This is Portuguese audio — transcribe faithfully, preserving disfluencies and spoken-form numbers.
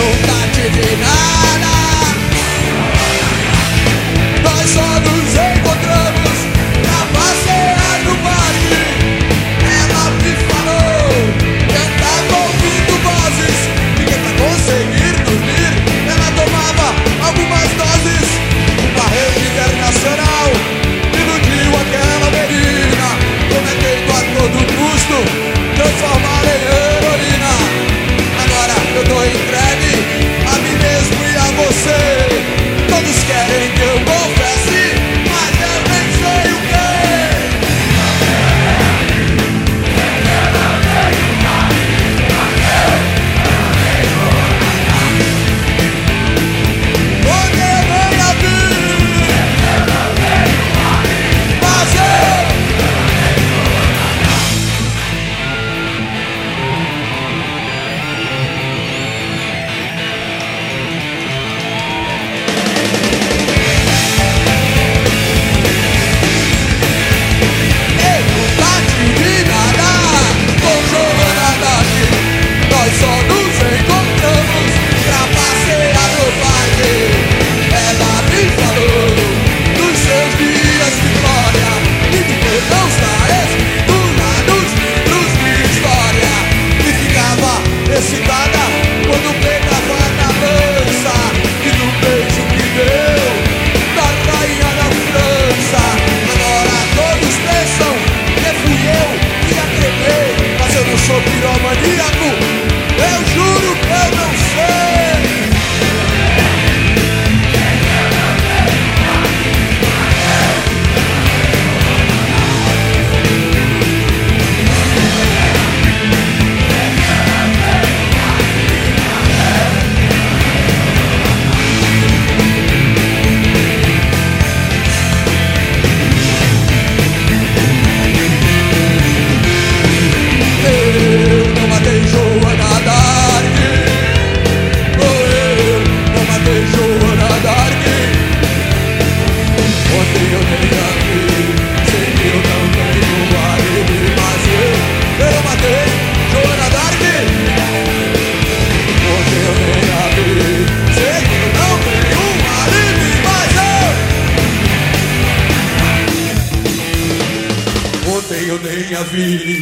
vontade de nada. Nós só nos encontramos pra passear no parque. Ela me falou que andava ouvindo vozes e que pra conseguir dormir ela tomava algumas doses. Uma rede internacional iludiu aquela menina, prometendo a todo custo transformá-la em heroína. Agora eu tô entregue a mim mesmo e a você. Todos querem que eu confesse, mas eu nem sei o que. Onde eu venho a vir, mas eu nós só nos encontramos pra passear no parque. Ela me falou dos seus dias de glória e do que não está escrito lá nos livros de história. E ficava excitada quando pegava na lança e no beijo que deu da rainha da França. Agora todos pensam que fui eu que a tremei, mas eu não sou piromaníaco. Eu juro que eu não sei. Eu não matei Joana Dark. Oh, eu não matei Joana Dark. Ontem eu nem a vi, sei que eu não tenho alibi, mas eu, eu não matei Joana Dark. Ontem eu nem a vi, sei que eu não tenho alibi, mas eu, ontem eu nem a vi.